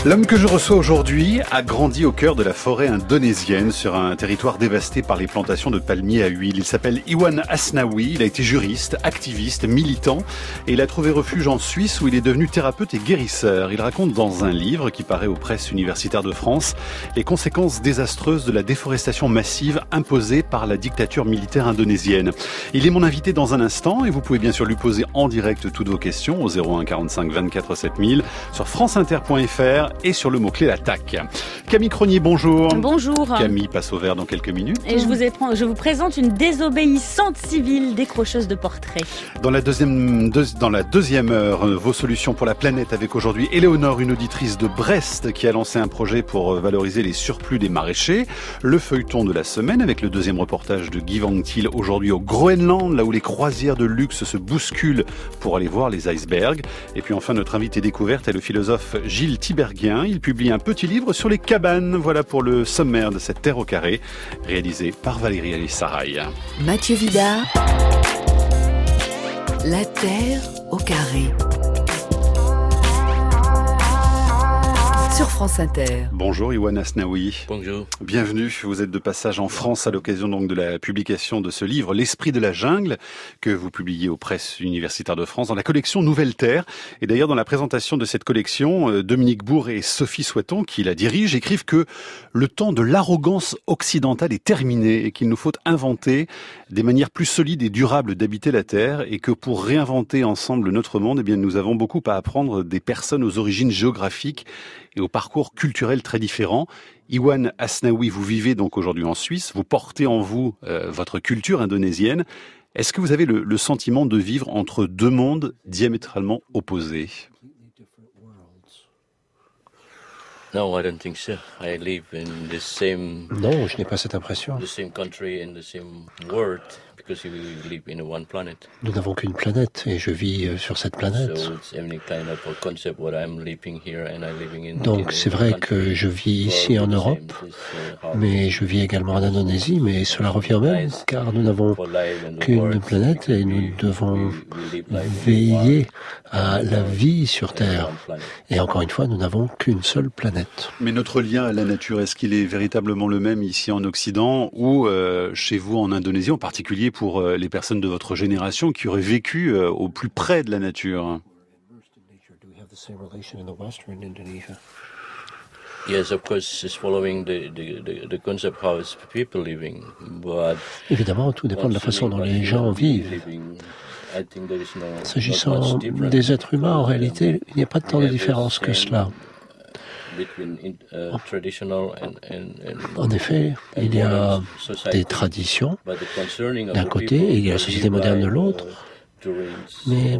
L'homme que je reçois aujourd'hui a grandi au cœur de la forêt indonésienne sur un territoire dévasté par les plantations de palmiers à huile. Il s'appelle Iwan Asnawi, il a été juriste, activiste, militant et il a trouvé refuge en Suisse où il est devenu thérapeute et guérisseur. Il raconte dans un livre qui paraît aux presses universitaires de France les conséquences désastreuses de la déforestation massive imposée par la dictature militaire indonésienne. Il est mon invité dans un instant et vous pouvez bien sûr lui poser en direct toutes vos questions au 01 45 24 7000 sur franceinter.fr et sur le mot-clé l'attaque. Camille Cronier, bonjour. Bonjour. Camille passe au vert dans quelques minutes. Et je vous présente une désobéissante civile décrocheuse de portraits. Dans la deuxième heure, vos solutions pour la planète avec aujourd'hui Éléonore, une auditrice de Brest qui a lancé un projet pour valoriser les surplus des maraîchers. Le feuilleton de la semaine avec le deuxième reportage de Guy Van Til aujourd'hui au Groenland, là où les croisières de luxe se bousculent pour aller voir les icebergs. Et puis enfin, notre invité découverte est le philosophe Gilles Tiberghien. Il publie un petit livre sur les cabanes. Voilà pour le sommaire de cette Terre au carré, réalisé par Valérie Alissaraï. Mathieu Vidard, la Terre au carré. Sur France Inter. Bonjour Iwan Asnawi. Bonjour. Bienvenue, vous êtes de passage en France à l'occasion donc de la publication de ce livre, L'Esprit de la jungle, que vous publiez aux presses universitaires de France dans la collection Nouvelle Terre. Et d'ailleurs dans la présentation de cette collection, Dominique Bourg et Sophie Souhaiton, qui la dirigent, écrivent que le temps de l'arrogance occidentale est terminé et qu'il nous faut inventer des manières plus solides et durables d'habiter la Terre et que pour réinventer ensemble notre monde, eh bien, nous avons beaucoup à apprendre des personnes aux origines géographiques et au parcours culturel très différents. Iwan Asnawi, vous vivez donc aujourd'hui en Suisse, vous portez en vous votre culture indonésienne. Est-ce que vous avez le sentiment de vivre entre deux mondes diamétralement opposés? No, I don't think so. I live in the same. Non, je n'ai pas cette impression. The same country and the same world because we live in one planet. Nous n'avons qu'une planète et je vis sur cette planète. So it's any kind of a concept what I'm living here and I'm living in. Donc c'est vrai que je vis ici en Europe, mais je vis également en Indonésie, mais cela revient au même, car nous n'avons qu'une planète et nous devons veiller à la vie sur Terre. Et encore une fois, nous n'avons qu'une seule planète. Mais notre lien à la nature, est-ce qu'il est véritablement le même ici en Occident ou chez vous en Indonésie, en particulier pour les personnes de votre génération qui auraient vécu au plus près de la nature? Yes, of course, it's following the concept how it's people living, but évidemment, tout dépend de la façon dont les gens vivent. S'agissant des êtres humains, en réalité, il n'y a pas tant de différence que cela. En effet, il y a des traditions d'un côté et il y a la société moderne de l'autre, mais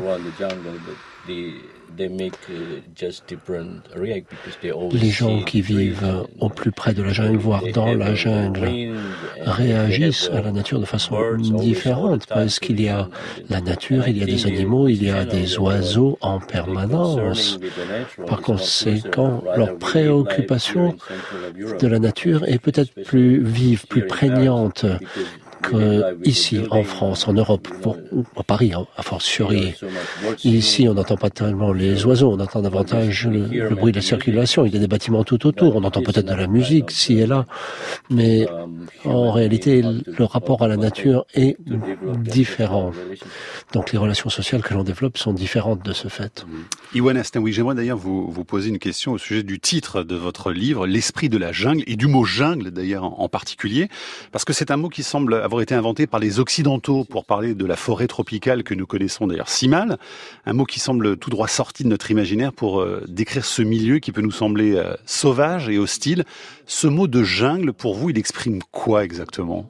les gens qui vivent au plus près de la jungle, voire dans la jungle, réagissent à la nature de façon différente parce qu'il y a la nature, il y a des animaux, il y a des oiseaux en permanence. Par conséquent, leur préoccupation de la nature est peut-être plus vive, plus prégnante qu'ici, en France, en Europe, à Paris, à fortiori. Ici, on n'entend pas tellement les oiseaux, on entend davantage le bruit de la circulation. Il y a des bâtiments tout autour, on entend peut-être de la musique, ci et là, mais en réalité, le rapport à la nature est différent. Donc les relations sociales que l'on développe sont différentes de ce fait. Iwan Asnawi, j'aimerais d'ailleurs vous poser une question au sujet du titre de votre livre, L'Esprit de la jungle, et du mot jungle d'ailleurs en particulier, parce que c'est un mot qui semble avoir été inventé par les Occidentaux pour parler de la forêt tropicale que nous connaissons d'ailleurs si mal, un mot qui semble tout droit sorti de notre imaginaire pour décrire ce milieu qui peut nous sembler sauvage et hostile. Ce mot de jungle, pour vous, il exprime quoi exactement?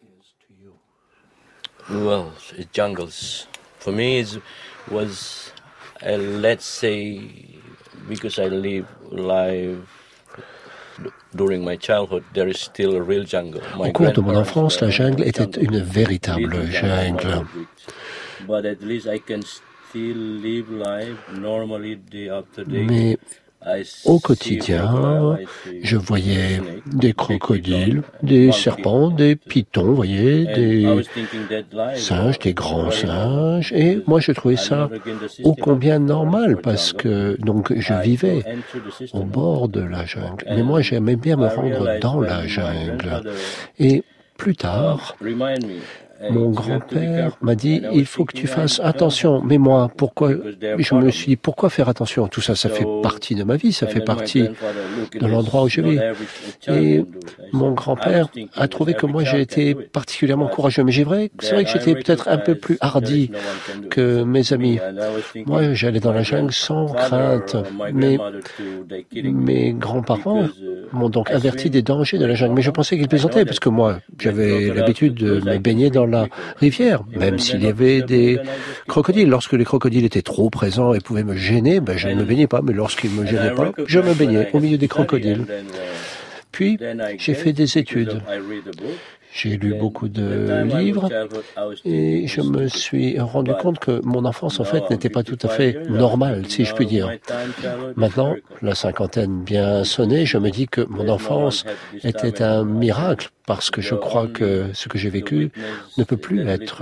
Well, jungles. For me, it was, let's say, because I live during my childhood, there is still a real jungle. Au cours de mon enfance, la jungle était une véritable jungle. But at least I can still live life normally day after day. Mais Au quotidien, je voyais des crocodiles, des serpents, des pythons, vous voyez, des singes, des grands singes. Et moi, je trouvais ça ô combien normal parce que donc je vivais au bord de la jungle. Mais moi, j'aimais bien me rendre dans la jungle. Et plus tard, mon grand-père m'a dit, il faut que tu fasses attention. Mais moi, je me suis dit, pourquoi faire attention? Tout ça, ça fait partie de ma vie, ça fait partie de l'endroit où je vis. Et mon grand-père a trouvé que moi, j'ai été particulièrement courageux. Mais c'est vrai que j'étais peut-être un peu plus hardi que mes amis. Moi, j'allais dans la jungle sans crainte. Mais mes grands-parents m'ont donc averti des dangers de la jungle. Mais je pensais qu'ils plaisantaient, parce que moi, j'avais l'habitude de me baigner dans la rivière, même s'il y avait des crocodiles. Lorsque les crocodiles étaient trop présents et pouvaient me gêner, je ne me baignais pas, mais lorsqu'ils ne me gênaient pas, je me baignais au milieu des crocodiles. Puis, j'ai fait des études. J'ai lu beaucoup de livres et je me suis rendu compte que mon enfance, en fait, n'était pas tout à fait normale, si je puis dire. Maintenant, la cinquantaine bien sonnée, je me dis que mon enfance était un miracle parce que je crois que ce que j'ai vécu ne peut plus être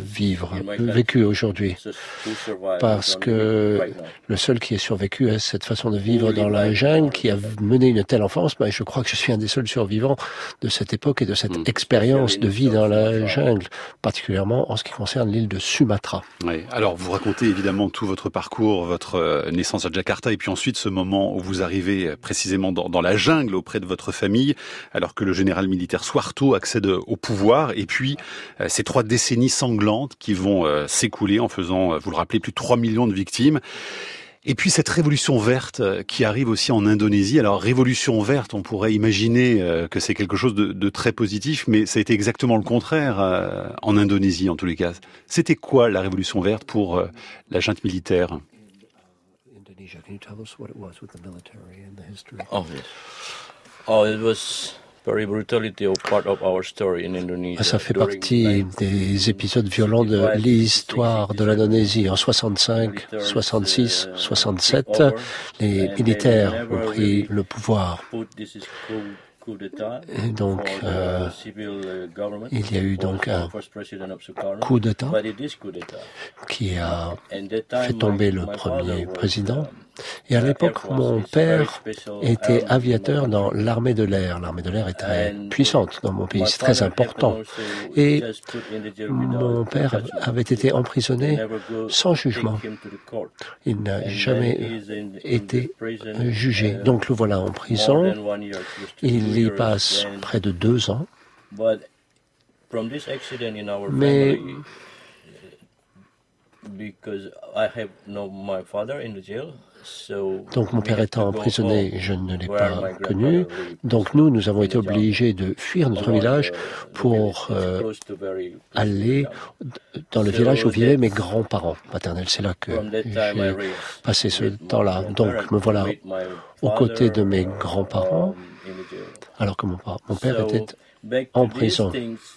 vécu aujourd'hui. Parce que le seul qui ait survécu à cette façon de vivre dans la jungle, qui a mené une telle enfance, je crois que je suis un des seuls survivants de cette époque et de cette expérience de vie dans la jungle, particulièrement en ce qui concerne l'île de Sumatra. Oui. Alors, vous racontez évidemment tout votre parcours, votre naissance à Jakarta, et puis ensuite ce moment où vous arrivez précisément dans la jungle auprès de votre famille, alors que le général militaire Suharto accède au pouvoir, et puis ces 3 décennies sanglantes qui vont s'écouler en faisant, vous le rappelez, plus de 3 millions de victimes. Et puis cette révolution verte qui arrive aussi en Indonésie. Alors révolution verte, on pourrait imaginer que c'est quelque chose de très positif, mais ça a été exactement le contraire en Indonésie en tous les cas. C'était quoi la révolution verte pour la junte militaire? Ça fait partie des épisodes violents de l'histoire de l'Indonésie. En 65, 66, 67, les militaires ont pris le pouvoir. Et donc, il y a eu donc un coup d'État qui a fait tomber le premier président. Et à l'époque, mon père était aviateur dans l'armée de l'air. L'armée de l'air est très puissante dans mon pays, c'est très important. Et mon père avait été emprisonné sans jugement. Il n'a jamais été jugé. Donc le voilà en prison. Il y passe près de 2 ans. Mais donc mon père étant emprisonné, je ne l'ai pas connu. Donc nous avons été obligés de fuir notre village pour aller dans le village où vivaient mes grands-parents maternels. C'est là que j'ai passé ce temps-là. Donc me voilà aux côtés de mes grands-parents, alors que mon père était en prison.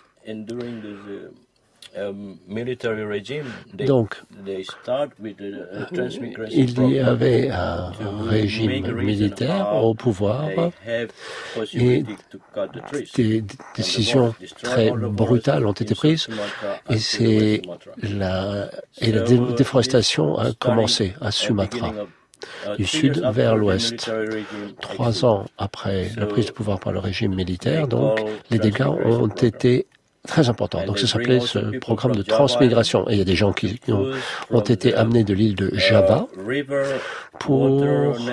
Donc, il y avait un régime militaire au pouvoir et des décisions très brutales ont été prises et la déforestation a commencé à Sumatra, du sud vers l'ouest. 3 ans après la prise de pouvoir par le régime militaire, donc, les dégâts ont été très important. Donc ça s'appelait ce programme de transmigration. Et il y a des gens qui ont été amenés de l'île de Java pour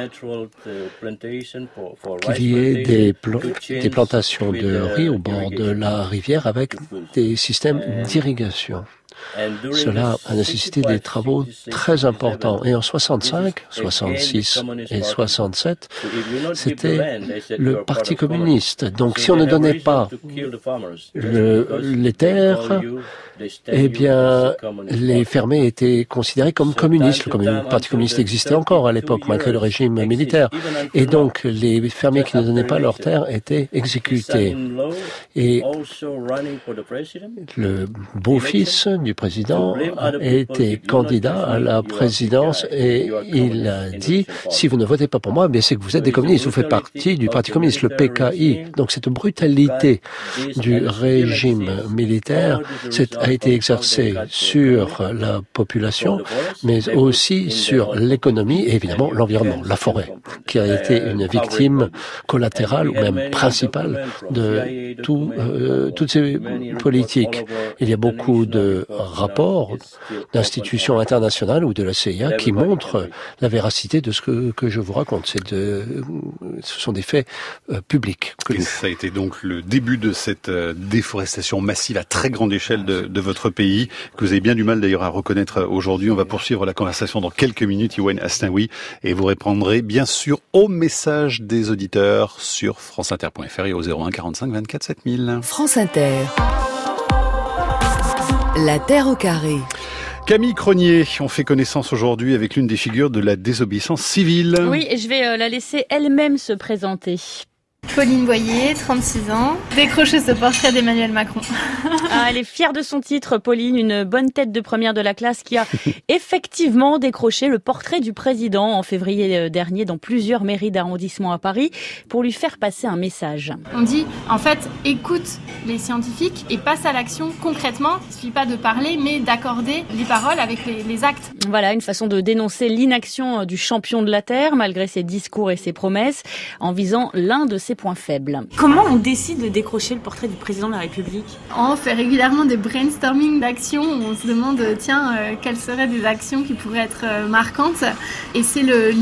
qu'il y ait des plantations de riz au bord de la rivière avec des systèmes d'irrigation. Cela a nécessité des travaux très importants. Et en 65, 66 et 67, c'était le Parti communiste. Donc si on ne donnait pas les terres, eh bien, les fermiers étaient considérés comme communistes. Le Parti communiste existait encore à l'époque, malgré le régime militaire. Et donc, les fermiers qui ne donnaient pas leurs terres étaient exécutés. Et le beau-fils du président a été candidat à la présidence et il a dit si vous ne votez pas pour moi, c'est que vous êtes des communistes, vous faites partie du Parti communiste, le PKI. Donc cette brutalité du régime militaire a été exercée sur la population, mais aussi sur l'économie et évidemment l'environnement, la forêt, qui a été une victime collatérale ou même principale de toutes ces politiques. Il y a beaucoup de rapports d'institutions internationales ou de la CIA qui montrent la véracité de ce que je vous raconte. Ce sont des faits publics. Et ça a été donc le début de cette déforestation massive à très grande échelle de votre pays, que vous avez bien du mal d'ailleurs à reconnaître aujourd'hui. On va poursuivre la conversation dans quelques minutes, Youane Hasnaoui, et vous répondrez bien sûr aux messages des auditeurs sur franceinter.fr et au 01 45 24 7000. France Inter. La Terre au carré. Camille Cronier, on fait connaissance aujourd'hui avec l'une des figures de la désobéissance civile. Oui, et je vais la laisser elle-même se présenter. Pauline Boyer, 36 ans, décrocheuse de portrait d'Emmanuel Macron. Elle est fière de son titre, Pauline, une bonne tête de première de la classe qui a effectivement décroché le portrait du président en février dernier dans plusieurs mairies d'arrondissement à Paris pour lui faire passer un message. On dit, en fait, écoute les scientifiques et passe à l'action concrètement. Il ne suffit pas de parler, mais d'accorder les paroles avec les actes. Voilà, une façon de dénoncer l'inaction du champion de la Terre, malgré ses discours et ses promesses, en visant l'un de ses points faibles. Comment on décide de décrocher le portrait du président de la République ? On fait régulièrement des brainstorming d'actions où on se demande, quelles seraient des actions qui pourraient être marquantes. Et c'est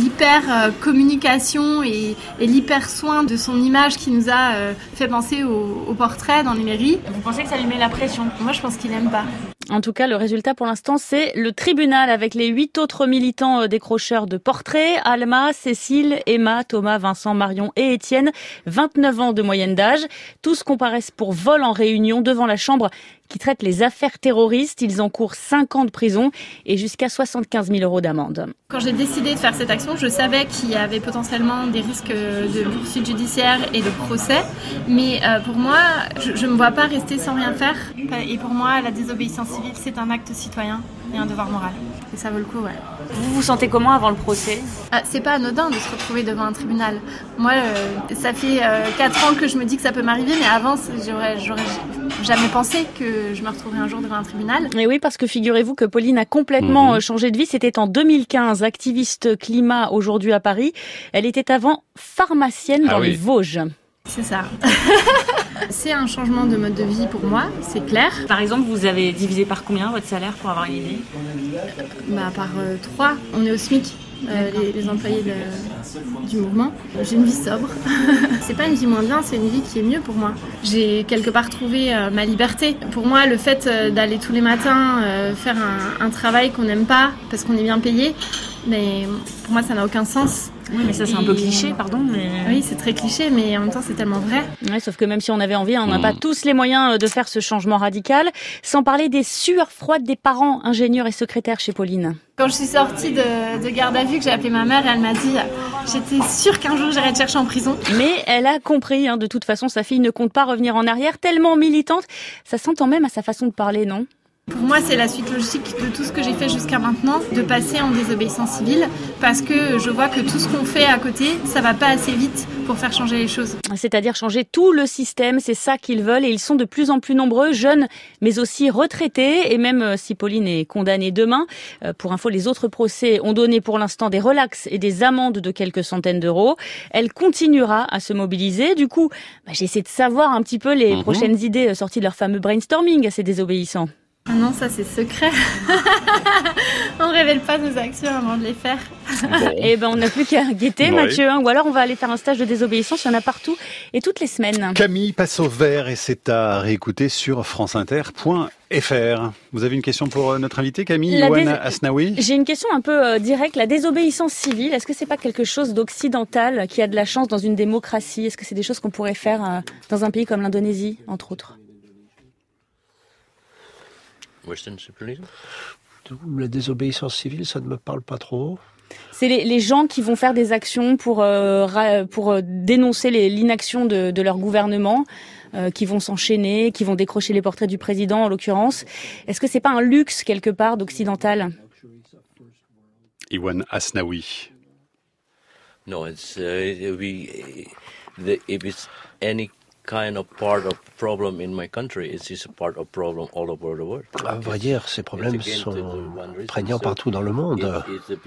l'hyper-communication et l'hyper-soin de son image qui nous a fait penser au portrait dans les mairies. Vous pensez que ça lui met la pression ? Moi, je pense qu'il n'aime pas. En tout cas, le résultat pour l'instant, c'est le tribunal avec les 8 autres militants décrocheurs de portraits. Alma, Cécile, Emma, Thomas, Vincent, Marion et Étienne. 29 ans de moyenne d'âge. Tous comparaissent pour vol en réunion devant la chambre qui traite les affaires terroristes. Ils encourent 5 ans de prison et jusqu'à 75 000 € d'amende. Quand j'ai décidé de faire cette action, je savais qu'il y avait potentiellement des risques de poursuite judiciaire et de procès. Mais pour moi, je ne me vois pas rester sans rien faire. Et pour moi, la désobéissance civile, c'est un acte citoyen et un devoir moral. Et ça vaut le coup, ouais. Vous vous sentez comment avant le procès ? C'est pas anodin de se retrouver devant un tribunal. Moi, ça fait 4 ans que je me dis que ça peut m'arriver, mais avant, j'aurais jamais pensé que je me retrouverais un jour devant un tribunal. Et oui, parce que figurez-vous que Pauline a complètement changé de vie. C'était en 2015, activiste climat aujourd'hui à Paris. Elle était avant pharmacienne dans les Vosges. C'est ça. C'est un changement de mode de vie pour moi, c'est clair. Par exemple, vous avez divisé par combien votre salaire pour avoir une idée ? Par 3. On est au SMIC, les employés du mouvement. J'ai une vie sobre. C'est pas une vie moins bien, c'est une vie qui est mieux pour moi. J'ai quelque part trouvé ma liberté. Pour moi, le fait d'aller tous les matins faire un travail qu'on n'aime pas parce qu'on est bien payé, mais pour moi, ça n'a aucun sens. Oui, mais ça c'est un peu cliché, pardon. Mais... Oui, c'est très cliché, mais en même temps, c'est tellement vrai. Ouais, sauf que même si on avait envie, on n'a pas tous les moyens de faire ce changement radical. Sans parler des sueurs froides des parents, ingénieurs et secrétaires chez Pauline. Quand je suis sortie de garde à vue, que j'ai appelé ma mère, elle m'a dit « J'étais sûre qu'un jour j'irais te chercher en prison ». Mais elle a compris, de toute façon, sa fille ne compte pas revenir en arrière, tellement militante. Ça s'entend même à sa façon de parler, non ? Pour moi, c'est la suite logique de tout ce que j'ai fait jusqu'à maintenant, de passer en désobéissance civile, parce que je vois que tout ce qu'on fait à côté, ça va pas assez vite pour faire changer les choses. C'est-à-dire changer tout le système, c'est ça qu'ils veulent, et ils sont de plus en plus nombreux, jeunes, mais aussi retraités, et même si Pauline est condamnée demain, pour info, les autres procès ont donné pour l'instant des relax et des amendes de quelques centaines d'euros. Elle continuera à se mobiliser. Du coup, j'ai essayé de savoir un petit peu les prochaines idées sorties de leur fameux brainstorming à ces désobéissants. Ah non, ça c'est secret. On révèle pas nos actions avant de les faire. Bon. On n'a plus qu'à guetter, Mathieu. Ou alors on va aller faire un stage de désobéissance. Il y en a partout et toutes les semaines. Camille passe au vert et c'est à réécouter sur franceinter.fr. Vous avez une question pour notre invité, Camille Youane Hasnaoui ? J'ai une question un peu directe. La désobéissance civile, est-ce que c'est pas quelque chose d'occidental qui a de la chance dans une démocratie ? Est-ce que c'est des choses qu'on pourrait faire dans un pays comme l'Indonésie, entre autres ? La désobéissance civile, ça ne me parle pas trop. C'est les gens qui vont faire des actions pour dénoncer l'inaction de leur gouvernement. qui vont s'enchaîner, qui vont décrocher les portraits du président en l'occurrence. Est-ce que c'est pas un luxe quelque part d'occidental? Iwan Hasnaoui. No, it's if it's any kind of part of problem in my country, it's just a part of problem all over the world. À vrai dire, ces problèmes sont prégnants partout dans le monde.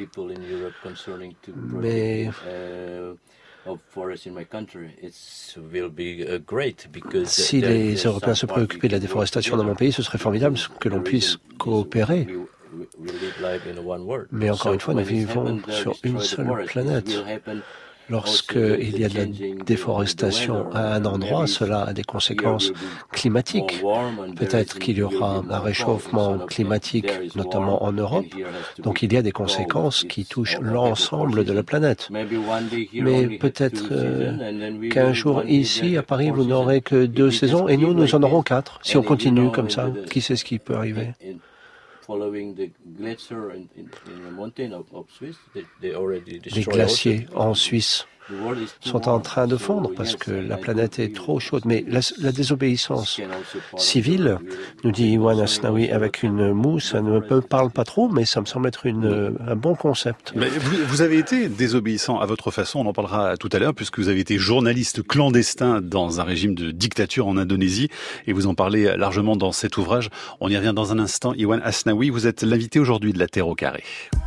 Mais si les Européens se préoccupaient de la déforestation dans mon pays, ce serait formidable que l'on puisse coopérer. Mais encore une fois, nous vivons sur une seule planète. Lorsqu'il y a de la déforestation à un endroit, cela a des conséquences climatiques. Peut-être qu'il y aura un réchauffement climatique, notamment en Europe. Donc il y a des conséquences qui touchent l'ensemble de la planète. Mais peut-être qu'un jour ici, à Paris, vous n'aurez que 2 saisons et nous en aurons 4. Si on continue comme ça, qui sait ce qui peut arriver? Les glaciers en Suisse sont en train de fondre parce que la planète est trop chaude. Mais la désobéissance civile, nous dit Iwan Hasnaoui avec une moue, ça ne me parle pas trop, mais ça me semble être un bon concept. Mais vous avez été désobéissant à votre façon, on en parlera tout à l'heure, puisque vous avez été journaliste clandestin dans un régime de dictature en Indonésie, et vous en parlez largement dans cet ouvrage. On y revient dans un instant. Iwan Hasnaoui, vous êtes l'invité aujourd'hui de La Terre au carré.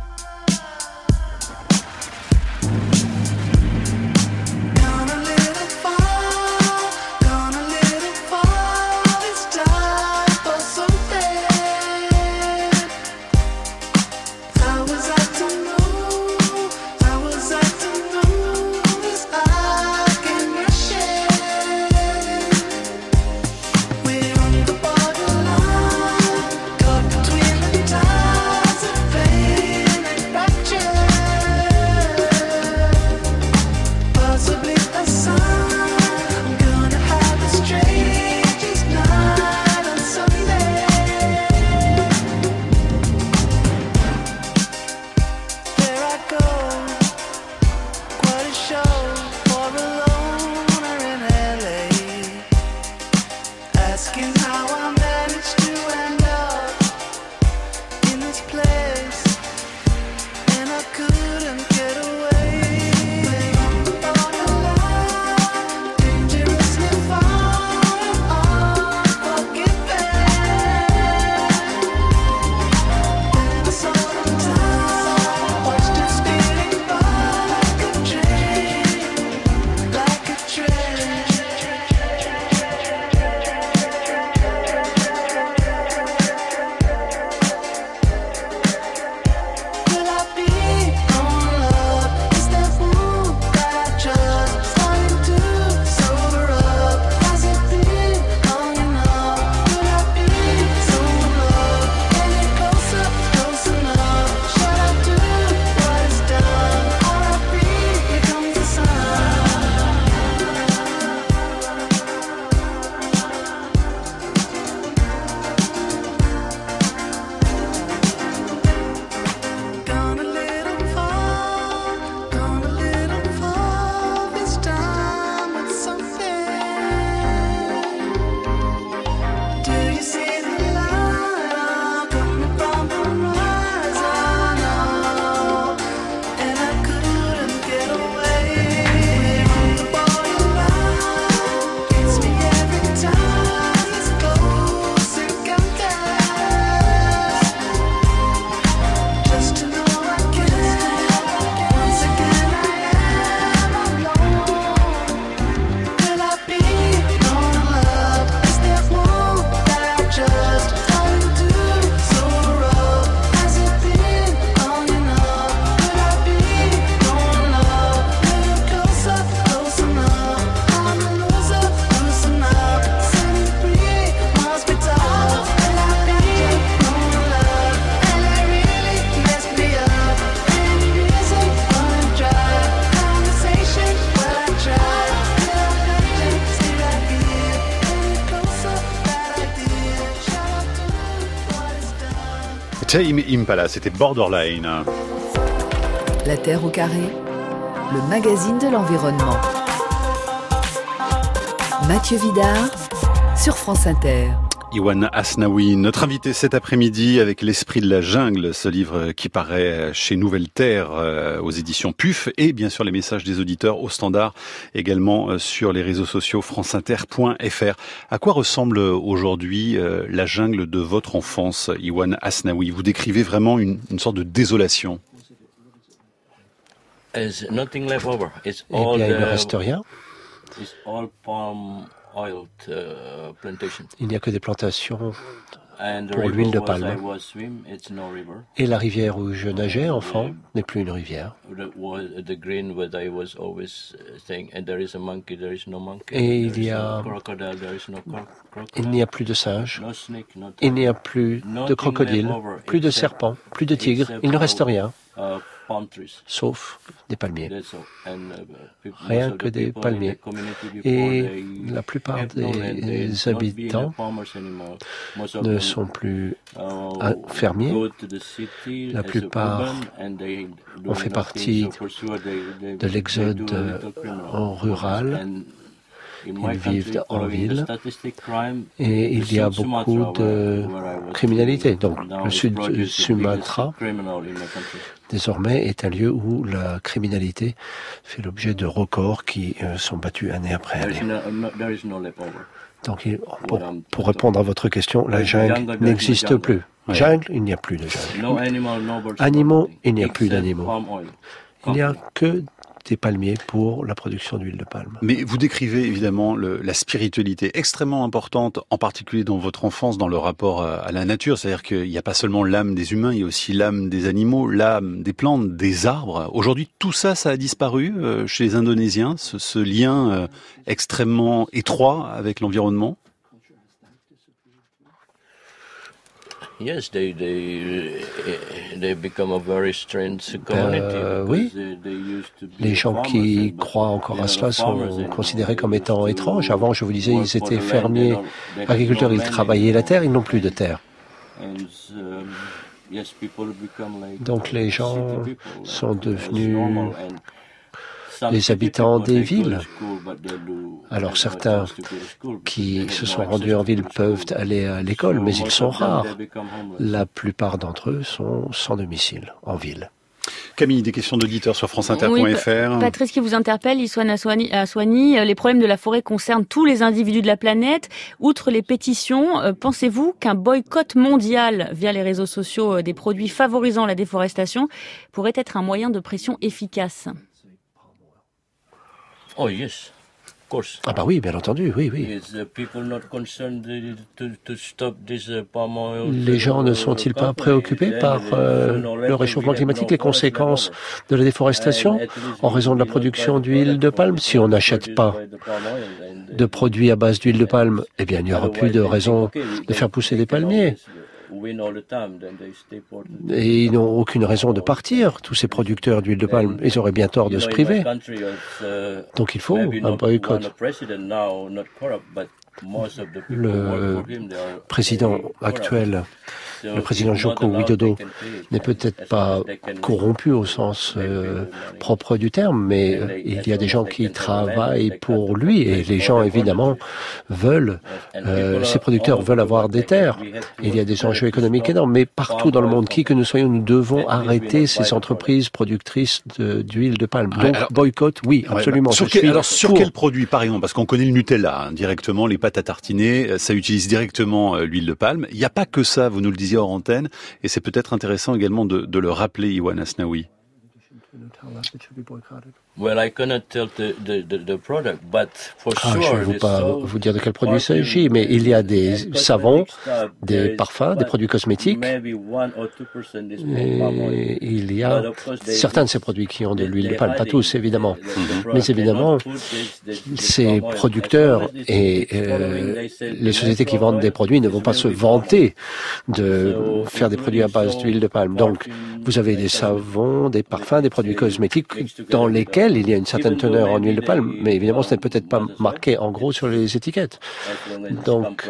Tame Impala, c'était Borderline. La Terre au carré, le magazine de l'environnement. Mathieu Vidard sur France Inter. Iwan Hasnaoui, notre invité cet après-midi avec L'Esprit de la jungle, ce livre qui paraît chez Nouvelle Terre aux éditions PUF, et bien sûr les messages des auditeurs au standard également sur les réseaux sociaux franceinter.fr. À quoi ressemble aujourd'hui la jungle de votre enfance, Iwan Hasnaoui? Vous décrivez vraiment une sorte de désolation. Eh bien, il ne reste rien. Il n'y a que des plantations pour l'huile de palme. Et la rivière où je nageais, enfant, n'est plus une rivière. Et il n'y a plus de singes, il n'y a plus de crocodiles, plus de serpents, plus de tigres, il ne reste rien. Sauf des palmiers. Rien que des palmiers. Et la plupart des habitants ne sont plus fermiers. La plupart ont fait partie de l'exode en rural. Ils vivent en ville et il y a beaucoup de criminalité. Donc le sud de Sumatra, désormais, est un lieu où la criminalité fait l'objet de records qui sont battus année après année. Donc pour répondre à votre question, la jungle n'existe plus. Jungle, il n'y a plus de jungle. Animaux, il n'y a plus d'animaux. Il n'y a que des palmiers pour la production d'huile de palme. Mais vous décrivez évidemment la spiritualité extrêmement importante, en particulier dans votre enfance, dans le rapport à la nature. C'est-à-dire qu'il n'y a pas seulement l'âme des humains, il y a aussi l'âme des animaux, l'âme des plantes, des arbres. Aujourd'hui, tout ça, ça a disparu chez les Indonésiens, ce lien extrêmement étroit avec l'environnement. Yes, they become a very strange community. Oui, les gens qui croient encore à cela sont considérés comme étant étranges. Avant, je vous disais, ils étaient fermiers, agriculteurs, ils travaillaient la terre, ils n'ont plus de terre. Donc les gens sont devenus les habitants des villes. Alors certains qui se sont rendus en ville peuvent aller à l'école, mais ils sont rares. La plupart d'entre eux sont sans domicile en ville. Camille, des questions d'auditeurs sur franceinter.fr. Oui, Patrice qui vous interpelle, Iwan Hasnaoui, les problèmes de la forêt concernent tous les individus de la planète. Outre les pétitions, pensez-vous qu'un boycott mondial via les réseaux sociaux des produits favorisant la déforestation pourrait être un moyen de pression efficace? Oh yes, of course. Ah bah oui, bien entendu, oui. Les gens ne sont-ils pas préoccupés par le réchauffement climatique, les conséquences de la déforestation en raison de la production d'huile de palme? Si on n'achète pas de produits à base d'huile de palme, eh bien il n'y aura plus de raison de faire pousser des palmiers. Et ils n'ont aucune raison de partir, tous ces producteurs d'huile de palme. Ils auraient bien tort de se priver. Donc il faut un boycott. Le président actuel, le président Joko Widodo, n'est peut-être pas corrompu au sens propre du terme, mais il y a des gens qui travaillent pour lui et les gens évidemment veulent, ces producteurs veulent avoir des terres. Il y a des enjeux économiques énormes, mais partout dans le monde, qui que nous soyons, nous devons arrêter ces entreprises productrices d'huile de palme. Donc boycott, oui, absolument. Sur quel produit, par exemple? Parce qu'on connaît le Nutella directement, les pâtes à tartiner, ça utilise directement l'huile de palme. Il n'y a pas que ça, vous nous le disiez hors antenne, et c'est peut-être intéressant également de le rappeler, Iwan Hasnaoui. Well, I cannot tell the product, but for sure. Je ne vais pas vous dire de quel produit il s'agit, mais il y a des savons, des parfums, des produits cosmétiques. Et il y a certains de ces produits qui ont de l'huile de palme, pas tous évidemment. Mais évidemment, ces producteurs et les sociétés qui vendent des produits ne vont pas se vanter de faire des produits à base d'huile de palme. Donc, vous avez des savons, des parfums, des produits cosmétiques dans lesquels laquelle il y a une certaine teneur en huile de palme, mais évidemment ce n'est peut-être pas marqué en gros sur les étiquettes. Donc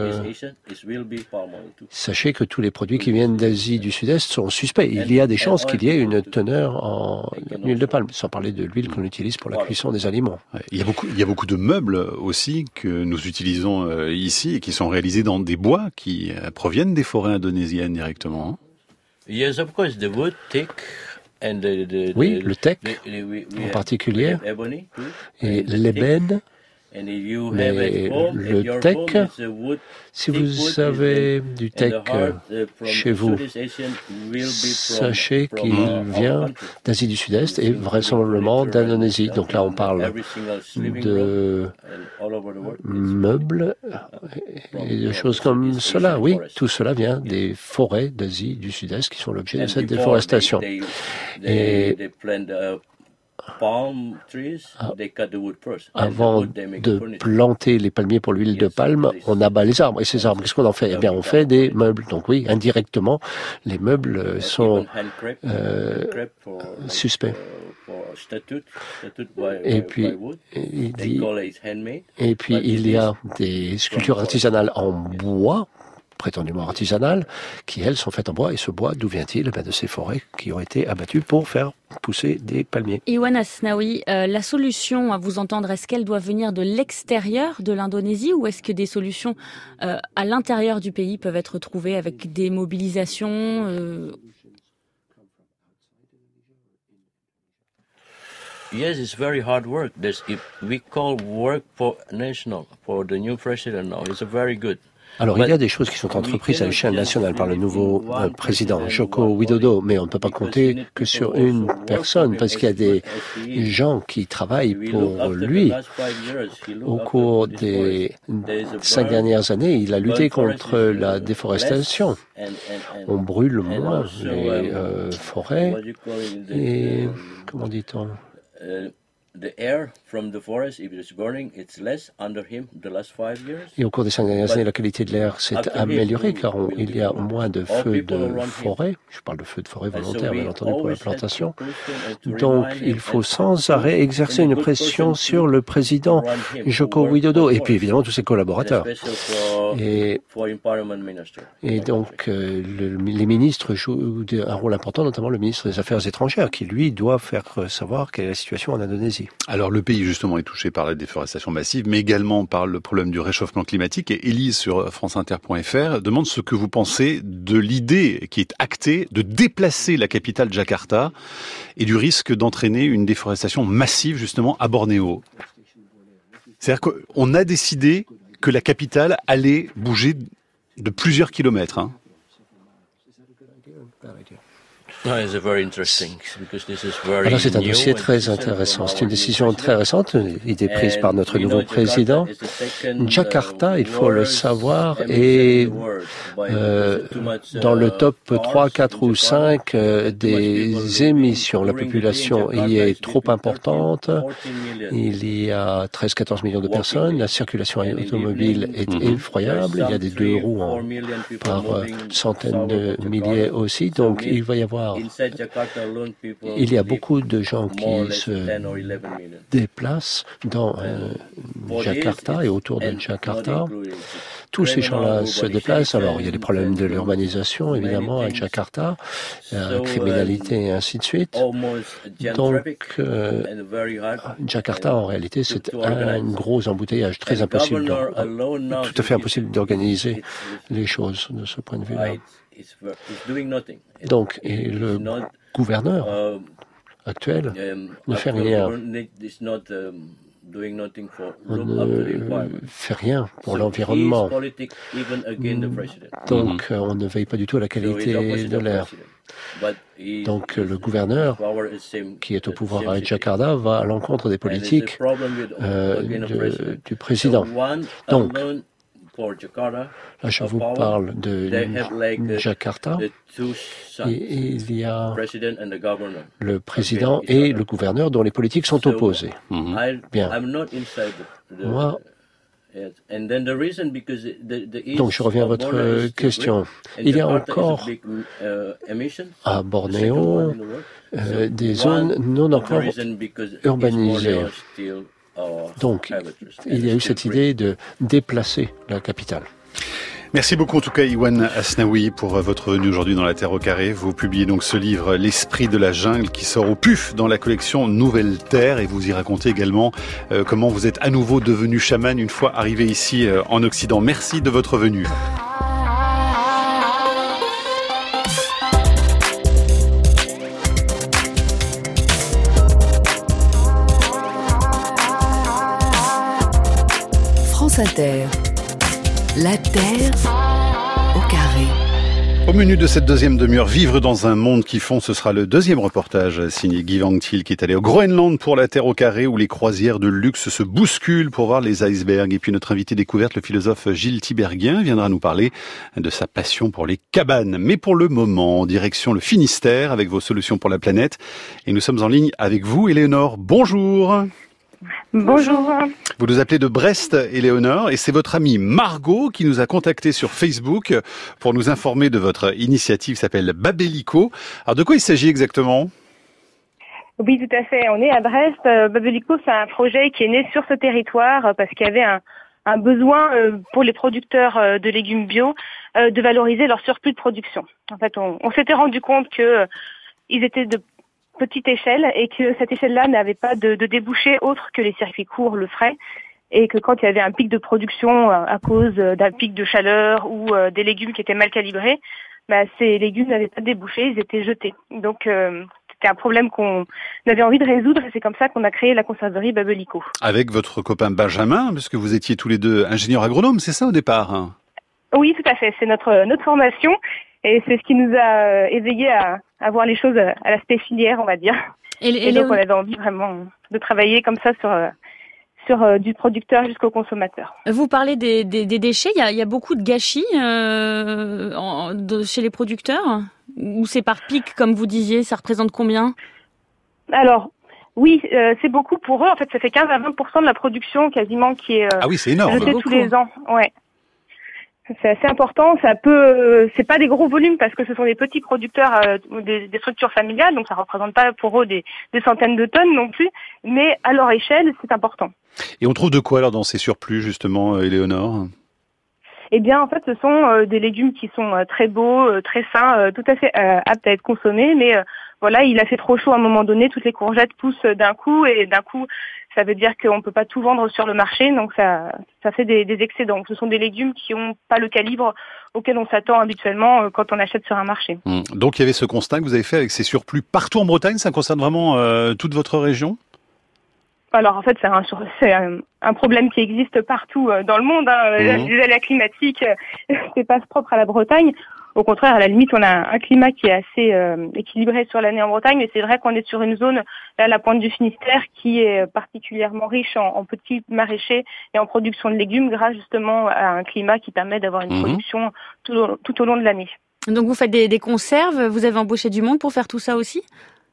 sachez que tous les produits qui viennent d'Asie du Sud-Est sont suspects. Il y a des chances qu'il y ait une teneur en huile de palme, sans parler de l'huile qu'on utilise pour la cuisson des aliments. Il y a beaucoup de meubles aussi que nous utilisons ici et qui sont réalisés dans des bois qui proviennent des forêts indonésiennes directement. Yes, of course, the wood, teak, and oui, le teak en particulier, et l'ébène. Mais le teck, si vous avez du teck chez vous, sachez qu'il vient d'Asie du Sud-Est et vraisemblablement d'Indonésie. Donc là, on parle de meubles et de choses comme cela. Oui, tout cela vient des forêts d'Asie du Sud-Est qui sont l'objet de cette déforestation. Et avant de planter les palmiers pour l'huile de palme, on abat les arbres. Et ces arbres, qu'est-ce qu'on en fait? Eh bien, on fait des meubles. Donc oui, indirectement, les meubles sont suspects. Et puis, il y a des sculptures artisanales en bois, prétendument artisanales, qui, elles, sont faites en bois. Et ce bois, d'où vient-il? De ces forêts qui ont été abattues pour faire pousser des palmiers. Iwan Asnaoui, la solution, à vous entendre, est-ce qu'elle doit venir de l'extérieur de l'Indonésie ou est-ce que des solutions à l'intérieur du pays peuvent être trouvées avec des mobilisations Yes, it's very hard work. We call work for national, for the new president now. It's a very good. Alors, il y a des choses qui sont entreprises à l'échelle nationale par le nouveau président Joko Widodo, mais on ne peut pas compter que sur une personne, parce qu'il y a des gens qui travaillent pour lui. Au cours des 5 dernières années, il a lutté contre la déforestation. On brûle moins les forêts et, comment dit-on? Et au cours des 5 dernières années, la qualité de l'air s'est améliorée car il y a moins de feux de forêt. Je parle de feux de forêt volontaires, bien entendu, pour la plantation. Donc, il faut sans arrêt exercer une pression sur le président Joko Widodo et puis évidemment tous ses collaborateurs. Et donc, les ministres jouent un rôle important, notamment le ministre des Affaires étrangères, qui lui doit faire savoir quelle est la situation en Indonésie. Alors le pays justement est touché par la déforestation massive, mais également par le problème du réchauffement climatique. Et Élise sur franceinter.fr demande ce que vous pensez de l'idée qui est actée de déplacer la capitale Jakarta et du risque d'entraîner une déforestation massive justement à Bornéo. C'est-à-dire qu'on a décidé que la capitale allait bouger de plusieurs kilomètres. Alors c'est un dossier très intéressant. C'est une décision très récente, idée prise par notre nouveau président. Jakarta, il faut le savoir, est dans le top 3, 4 ou 5 des émissions. La population y est trop importante. Il y a 13-14 millions de personnes. La circulation automobile est effroyable. Il y a des 2 roues par centaines de milliers aussi. Donc il va y avoir il y a beaucoup de gens qui se déplacent dans Jakarta et autour de Jakarta. Tous ces gens-là se déplacent. Alors, il y a des problèmes de l'urbanisation, évidemment, à Jakarta, criminalité et ainsi de suite. Donc, Jakarta, en réalité, c'est un gros embouteillage, très impossible, tout à fait impossible d'organiser les choses de ce point de vue-là. Donc, et le gouverneur actuel ne fait rien. On ne fait rien pour l'environnement. Donc, on ne veille pas du tout à la qualité de l'air. Donc, le gouverneur, qui est au pouvoir à Jakarta, va à l'encontre des politiques du président. Donc, là, je vous parle de Jakarta. Et il y a le président et le gouverneur dont les politiques sont opposées. Bien. Moi, donc je reviens à votre question. Il y a encore à Bornéo des zones non encore urbanisées. Donc, il y a eu cette idée de déplacer la capitale. Merci beaucoup en tout cas Iwan Asnaoui pour votre venue aujourd'hui dans La Terre au Carré. Vous publiez donc ce livre L'Esprit de la Jungle qui sort au PUF dans la collection Nouvelle Terre et vous y racontez également comment vous êtes à nouveau devenu chaman une fois arrivé ici en Occident. Merci de votre venue. France Inter. La Terre au carré. Au menu de cette deuxième demi-heure, vivre dans un monde qui fond, ce sera le deuxième reportage signé Guy Van Til qui est allé au Groenland pour La Terre au carré où les croisières de luxe se bousculent pour voir les icebergs. Et puis notre invité découverte, le philosophe Gilles Tiberghien, viendra nous parler de sa passion pour les cabanes. Mais pour le moment, en direction le Finistère avec vos solutions pour la planète. Et nous sommes en ligne avec vous, Éléonore. Bonjour. Bonjour. Vous nous appelez de Brest, Éléonore, et c'est votre amie Margot qui nous a contacté sur Facebook pour nous informer de votre initiative qui s'appelle Babélico. Alors de quoi il s'agit exactement ? Oui, tout à fait. On est à Brest. Babélico, c'est un projet qui est né sur ce territoire parce qu'il y avait un besoin pour les producteurs de légumes bio de valoriser leur surplus de production. En fait, on s'était rendu compte que ils étaient de petite échelle et que cette échelle-là n'avait pas de débouchés autres que les circuits courts le feraient et que quand il y avait un pic de production à cause d'un pic de chaleur ou des légumes qui étaient mal calibrés, ces légumes n'avaient pas de débouchés, ils étaient jetés. Donc c'était un problème qu'on avait envie de résoudre et c'est comme ça qu'on a créé la conserverie Babélico. Avec votre copain Benjamin, puisque vous étiez tous les deux ingénieurs agronomes, c'est ça au départ ? Oui, tout à fait, c'est notre formation. Et c'est ce qui nous a éveillés à voir les choses à l'aspect filière, on va dire. Et donc, on avait envie vraiment de travailler comme ça sur du producteur jusqu'au consommateur. Vous parlez des déchets. Il y a beaucoup de gâchis chez les producteurs. Ou c'est par pic, comme vous disiez, ça représente combien ? Alors, oui, c'est beaucoup pour eux. En fait, ça fait 15 à 20% de la production quasiment qui est ah oui, c'est énorme. jetée tous les ans. Ouais. C'est assez important. C'est pas des gros volumes parce que ce sont des petits producteurs, des structures familiales, donc ça représente pas pour eux des centaines de tonnes non plus, mais à leur échelle, c'est important. Et on trouve de quoi alors dans ces surplus justement, Éléonore ? Eh bien, en fait, ce sont des légumes qui sont très beaux, très sains, tout à fait aptes à être consommés, mais voilà, il a fait trop chaud à un moment donné, toutes les courgettes poussent d'un coup, et d'un coup, ça veut dire qu'on peut pas tout vendre sur le marché, donc ça fait des excédents. Ce sont des légumes qui ont pas le calibre auquel on s'attend habituellement quand on achète sur un marché. Donc il y avait ce constat que vous avez fait avec ces surplus partout en Bretagne, ça concerne vraiment toute votre région ? Alors en fait, c'est un problème qui existe partout dans le monde. Les aléas climatiques, c'est pas propre à la Bretagne. Au contraire, à la limite, on a un climat qui est assez équilibré sur l'année en Bretagne, mais c'est vrai qu'on est sur une zone, là, la pointe du Finistère, qui est particulièrement riche en petits maraîchers et en production de légumes, grâce justement à un climat qui permet d'avoir une production tout au long de l'année. Donc vous faites des conserves, vous avez embauché du monde pour faire tout ça aussi ?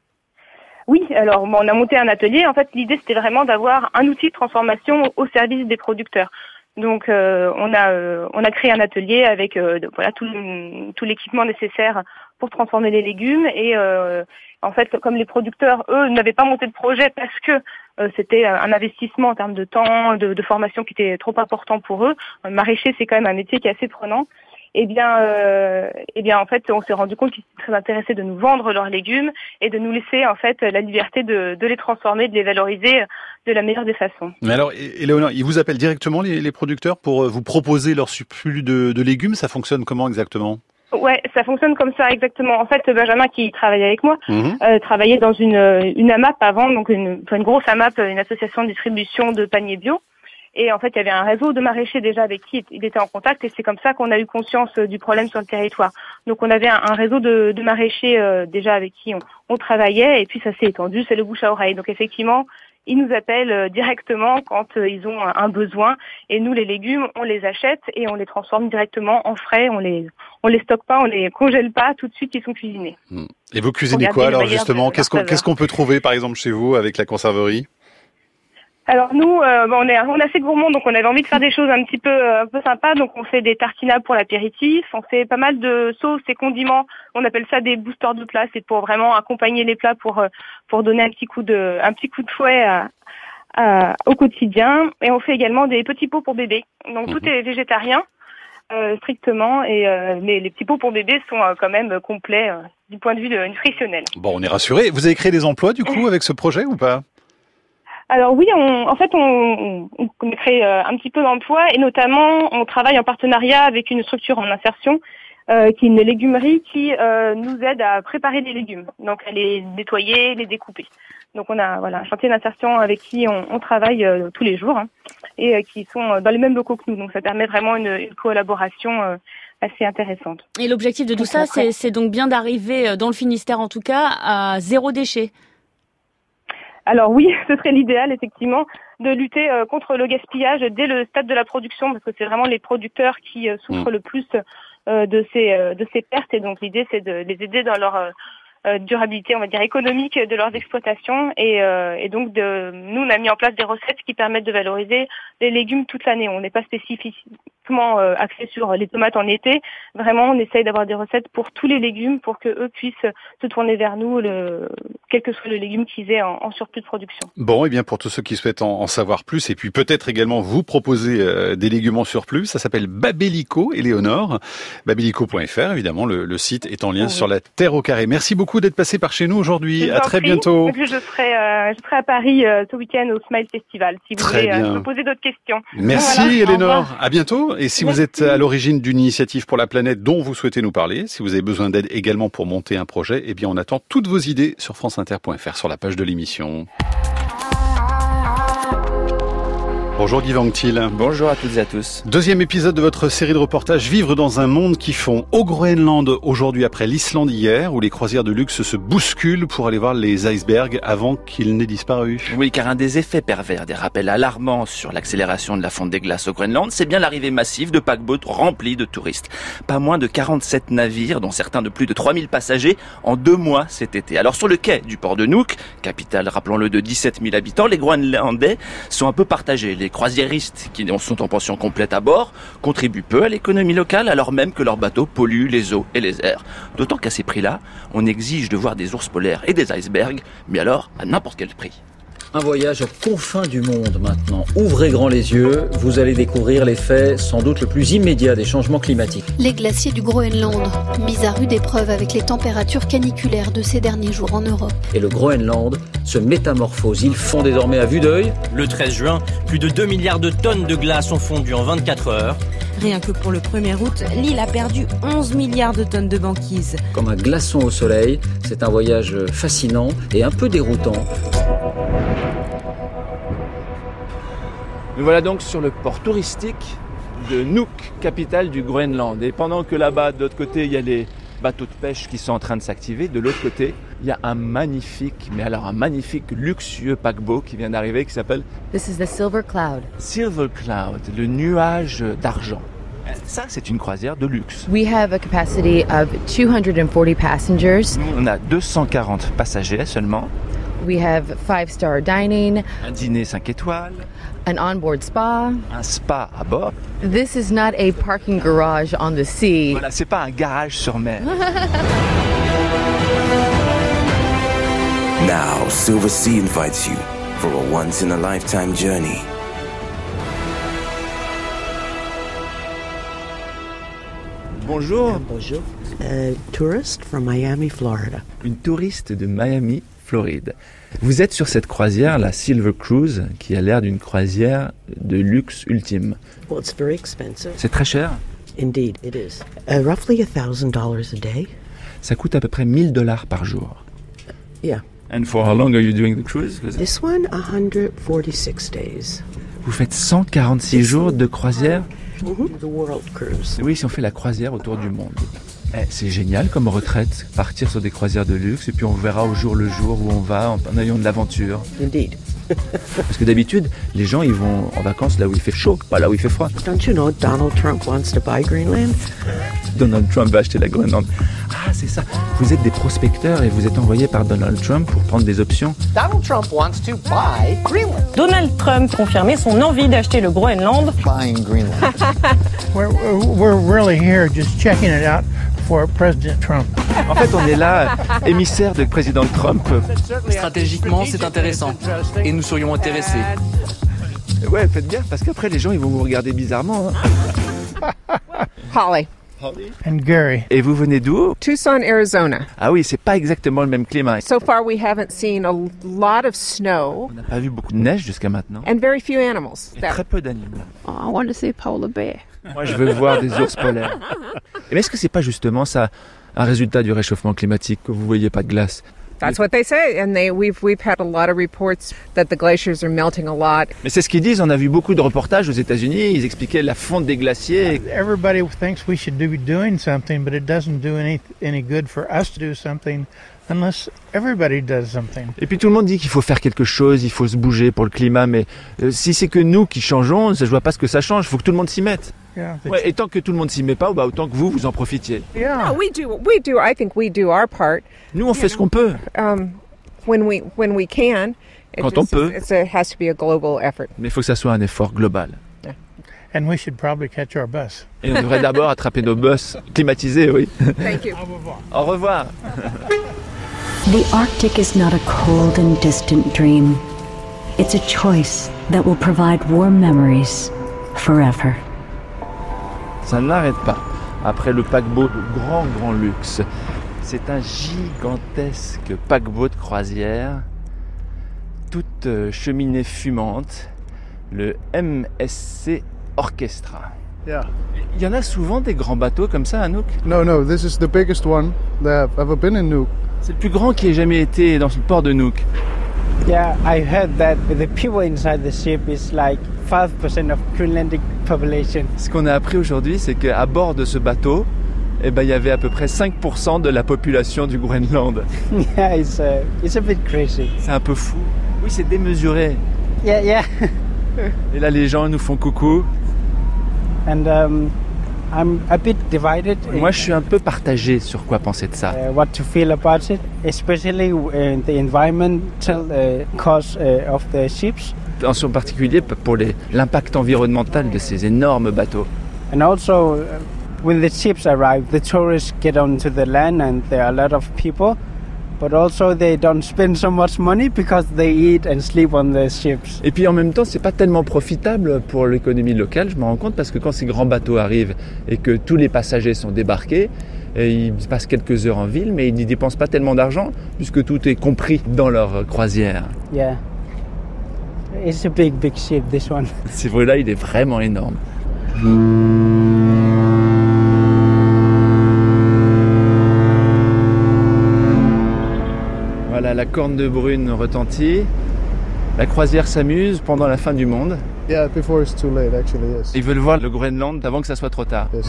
Oui, alors on a monté un atelier. En fait, l'idée, c'était vraiment d'avoir un outil de transformation au service des producteurs. Donc on a créé un atelier avec voilà tout l'équipement nécessaire pour transformer les légumes et en fait comme les producteurs eux n'avaient pas monté de projet parce que c'était un investissement en termes de temps, de formation qui était trop important pour eux. Maraîcher, c'est quand même un métier qui est assez prenant. Eh bien en fait on s'est rendu compte qu'ils étaient très intéressés de nous vendre leurs légumes et de nous laisser en fait la liberté de les transformer, de les valoriser de la meilleure des façons. Mais alors Éléonore, ils vous appellent directement les producteurs pour vous proposer leur surplus de légumes, ça fonctionne comment exactement ? Ouais, ça fonctionne comme ça exactement. En fait, Benjamin qui travaille avec moi travaillait dans une AMAP avant, donc une grosse AMAP, une association de distribution de paniers bio. Et en fait, il y avait un réseau de maraîchers déjà avec qui il était en contact et c'est comme ça qu'on a eu conscience du problème sur le territoire. Donc on avait un réseau de maraîchers déjà avec qui on travaillait et puis ça s'est étendu, c'est le bouche à oreille. Donc effectivement, ils nous appellent directement quand ils ont un besoin et nous les légumes, on les achète et on les transforme directement en frais, on les stocke pas, on les congèle pas, tout de suite ils sont cuisinés. Et vous cuisinez quoi alors justement ? Qu'est-ce qu'on peut trouver par exemple chez vous avec la conserverie ? Alors nous, on est assez gourmands, donc on avait envie de faire des choses un peu sympas. Donc on fait des tartinades pour l'apéritif, on fait pas mal de sauces et condiments. On appelle ça des boosters de plats. C'est pour vraiment accompagner les plats pour donner un petit coup de fouet au quotidien. Et on fait également des petits pots pour bébés. Donc tout est végétarien strictement, et les petits pots pour bébés sont quand même complets du point de vue nutritionnel. Bon, on est rassurés. Vous avez créé des emplois du coup avec ce projet ou pas ? Alors oui, on crée un petit peu d'emplois, et notamment on travaille en partenariat avec une structure en insertion qui est une légumerie qui nous aide à préparer les légumes, donc à les nettoyer, les découper. Donc on a un chantier d'insertion avec qui on travaille tous les jours, et qui sont dans les mêmes locaux que nous. Donc ça permet vraiment une collaboration assez intéressante. Et l'objectif de tout ça, c'est donc bien d'arriver dans le Finistère en tout cas à 0 déchet. Alors oui, ce serait l'idéal effectivement, de lutter contre le gaspillage dès le stade de la production, parce que c'est vraiment les producteurs qui souffrent le plus de ces pertes, et donc l'idée c'est de les aider dans leur durabilité, on va dire économique de leurs exploitations, et donc nous on a mis en place des recettes qui permettent de valoriser les légumes toute l'année. On n'est pas spécifiquement axé sur les tomates en été. Vraiment, on essaye d'avoir des recettes pour tous les légumes pour que eux puissent se tourner vers nous, quel que soit le légume qu'ils aient en surplus de production. Bon, et bien pour tous ceux qui souhaitent en savoir plus, et puis peut-être également vous proposer des légumes en surplus, ça s'appelle Babélico, Éléonore. Babélico.fr, évidemment, le site est en lien sur la Terre au carré. Merci beaucoup d'être passé par chez nous aujourd'hui. À très bientôt. Je serai à Paris ce week-end au Smile Festival, si vous voulez me poser d'autres questions. Merci Éléonore. À bientôt. Et si vous êtes à l'origine d'une initiative pour la planète dont vous souhaitez nous parler, si vous avez besoin d'aide également pour monter un projet, eh bien on attend toutes vos idées sur franceinter.fr, sur la page de l'émission. Bonjour Guy Vanctil. Bonjour à toutes et à tous. Deuxième épisode de votre série de reportages Vivre dans un monde qui fond au Groenland aujourd'hui après l'Islande hier, où les croisières de luxe se bousculent pour aller voir les icebergs avant qu'ils n'aient disparu. Oui, car un des effets pervers des rappels alarmants sur l'accélération de la fonte des glaces au Groenland, c'est bien l'arrivée massive de paquebots remplis de touristes. Pas moins de 47 navires, dont certains de plus de 3000 passagers, en 2 mois cet été. Alors sur le quai du port de Nuuk, capitale, rappelons-le, de 17 000 habitants, les Groenlandais sont un peu partagés. Les croisiéristes qui sont en pension complète à bord contribuent peu à l'économie locale, alors même que leurs bateaux polluent les eaux et les airs. D'autant qu'à ces prix-là, on exige de voir des ours polaires et des icebergs, mais alors à n'importe quel prix. Un voyage aux confins du monde maintenant. Ouvrez grand les yeux, vous allez découvrir l'effet sans doute le plus immédiat des changements climatiques. Les glaciers du Groenland, mis à rude épreuve avec les températures caniculaires de ces derniers jours en Europe. Et le Groenland se métamorphose, ils fond désormais à vue d'œil. Le 13 juin, plus de 2 milliards de tonnes de glace ont fondu en 24 heures. Rien que pour le 1er août, l'île a perdu 11 milliards de tonnes de banquise. Comme un glaçon au soleil, c'est un voyage fascinant et un peu déroutant. Nous voilà donc sur le port touristique de Nuuk, capitale du Groenland. Et pendant que là-bas, de l'autre côté, il y a les bateaux de pêche qui sont en train de s'activer, de l'autre côté, il y a un magnifique, luxueux paquebot qui vient d'arriver qui s'appelle... This is the Silver Cloud. Silver Cloud, le nuage d'argent. Ça, c'est une croisière de luxe. We have a capacity of 240 passengers. On a 240 passagers seulement. We have 5-star dining. Un dîner 5 étoiles. An onboard spa. Un spa à bord. This is not a parking garage on the sea. Voilà, c'est pas un garage sur mer. Now, Silver Sea invites you for a once-in-a-lifetime journey. Bonjour. Bonjour. Tourist from Miami, Florida. Une touriste de Miami, Floride. Vous êtes sur cette croisière, la Silver Cruise, qui a l'air d'une croisière de luxe ultime. Well, it's very expensive. C'est très cher. Indeed, it is. Roughly $1,000 a day. Ça coûte à peu près $1,000 par jour. Yeah. And for how long are you doing the cruise? This one, 146 days. Vous faites 146 jours de croisière? The World Cruise. Oui, si on fait la croisière autour du monde. C'est génial comme retraite, partir sur des croisières de luxe et puis on verra au jour le jour où on va en ayant de l'aventure. Indeed. Parce que d'habitude, les gens ils vont en vacances là où il fait chaud, pas là où il fait froid. Don't you know Donald Trump wants to buy Greenland? Donald Trump va acheter la Groenland. Ah, c'est ça. Vous êtes des prospecteurs et vous êtes envoyés par Donald Trump pour prendre des options. Donald Trump wants to buy Greenland. Donald Trump confirmait son envie d'acheter le Groenland. Buying Greenland. we're really here just checking it out for President Trump. En fait, on est là, émissaire du président Trump. Stratégiquement, c'est intéressant. Et nous serions intéressés. Ouais, faites gaffe, parce qu'après, les gens, ils vont vous regarder bizarrement. Holly. And Gary. Et vous venez d'où? Tucson, Arizona. Ah oui, c'est pas exactement le même climat. So far, we haven't seen a lot of snow. On n'a pas vu beaucoup de neige jusqu'à maintenant. And very few animals. Et très peu d'animaux. Oh, I want to see polar bear. Moi, je veux voir des ours polaires. Mais est-ce que c'est pas justement ça, un résultat du réchauffement climatique, que vous voyez pas de glace? That's what they say, and we've had a lot of reports that the glaciers are melting a lot. Mais c'est ce qu'ils disent. On a vu beaucoup de reportages aux États-Unis. Ils expliquaient la fonte des glaciers. Everybody thinks we should be doing something, but it doesn't do any good for us to do something unless everybody does something. Et puis tout le monde dit qu'il faut faire quelque chose, il faut se bouger pour le climat. Mais si c'est que nous qui changeons, je vois pas ce que ça change. Il faut que tout le monde s'y mette. Yeah, ouais, et tant que tout le monde s'y met pas, bah, autant que vous en profitiez. Yeah. No, we do. I think we do our part. Nous, on fait ce qu'on peut. When we can. Quand on peut. It has to be a global effort. Mais il faut que ça soit un effort global. Yeah. And we should probably catch our bus. Et on devrait d'abord attraper nos bus climatisés, oui. Thank you. Au revoir. The Arctic is not a cold and distant dream. It's a choice that will provide warm memories forever. Ça n'arrête pas. Après le paquebot de grand luxe, c'est un gigantesque paquebot de croisière, toute cheminée fumante, le MSC Orchestra. Yeah. Il y en a souvent des grands bateaux comme ça à Nuuk? No, this is the biggest one that I've ever been in Nuuk. C'est le plus grand qui ait jamais été dans le port de Nuuk. Yeah, I heard that the people inside the ship is like 5% of Greenlandic population. Ce qu'on a appris aujourd'hui, c'est qu'à bord de ce bateau, il y avait à peu près 5% de la population du Groenland. Yeah, it's a bit crazy. C'est un peu fou. Oui, c'est démesuré. Yeah. Et là, les gens nous font coucou. And I'm a bit divided. Moi, je suis un peu partagé sur quoi penser de ça. What to feel about it, especially the environmental cost of the ships. En particulier pour l'impact environnemental de ces énormes bateaux. And also, when the ships arrive, the tourists get onto the land and there are a lot of people. But also they don't spend so much money because they eat and sleep on the ships. Et puis en même temps, c'est pas tellement profitable pour l'économie locale, je me rends compte, parce que quand ces grands bateaux arrivent et que tous les passagers sont débarqués, et ils passent quelques heures en ville, mais ils n'y dépensent pas tellement d'argent puisque tout est compris dans leur croisière. Yeah. It's a big ship, this one. C'est vrai, là, il est vraiment énorme. Voilà, la corne de brune retentit. La croisière s'amuse pendant la fin du monde. Yeah, before it's too late, actually, yes. Ils veulent voir le Groenland avant que ça soit trop tard. Yes.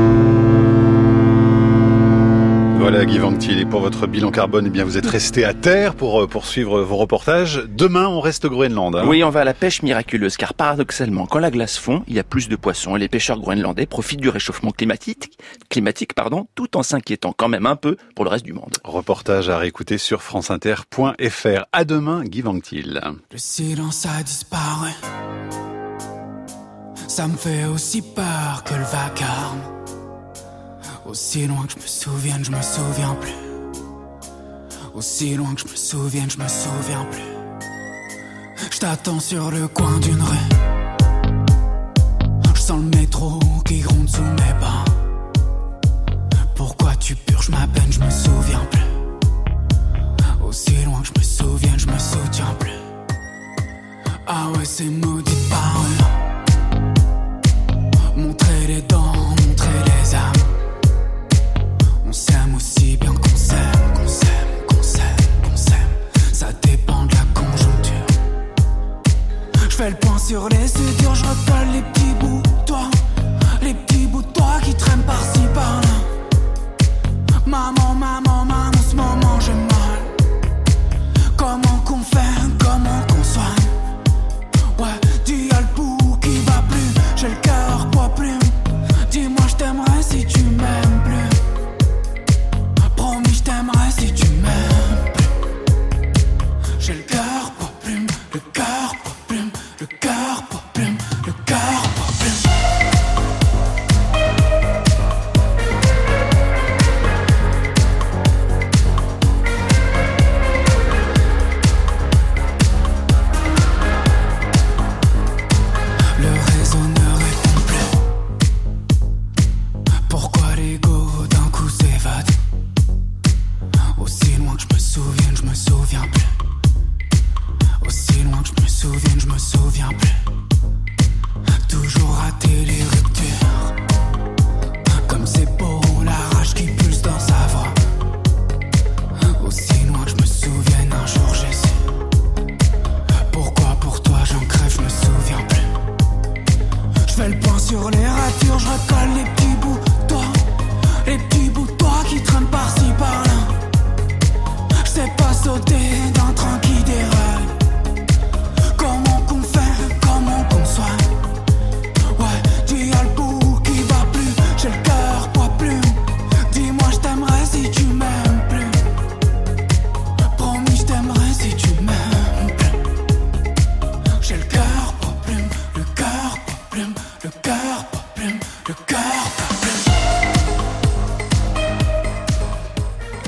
Voilà Guy Vanctil, et pour votre bilan carbone, eh bien vous êtes resté à terre pour poursuivre vos reportages. Demain, on reste au Groenland. Hein. Oui, on va à la pêche miraculeuse, car paradoxalement, quand la glace fond, il y a plus de poissons et les pêcheurs groenlandais profitent du réchauffement climatique, tout en s'inquiétant quand même un peu pour le reste du monde. Reportage à réécouter sur franceinter.fr. À demain, Guy Vanctil. Le silence a disparu. Ça me fait aussi peur que le vacarme. Aussi loin que je me souvienne plus. Aussi loin que je me souvienne plus. Je t'attends sur le coin d'une rue. Je sens le métro qui gronde sous mes pas. Pourquoi tu purges ma peine, je me souviens plus. Aussi loin que je me soutiens plus. Ah ouais, c'est maudit parure. Montrer les dents, montrer les âmes. On s'aime aussi bien qu'on s'aime. Ça dépend de la conjoncture. Je fais le point sur les sudures, je recolle les petits bouts de toi. Les petits bouts de toi qui traînent par-ci par-là. Maman, en ce moment j'ai mal. Comment qu'on fait, comment qu'on soigne?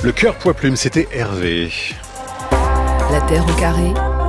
Le cœur poids plume, c'était Hervé. La Terre au carré.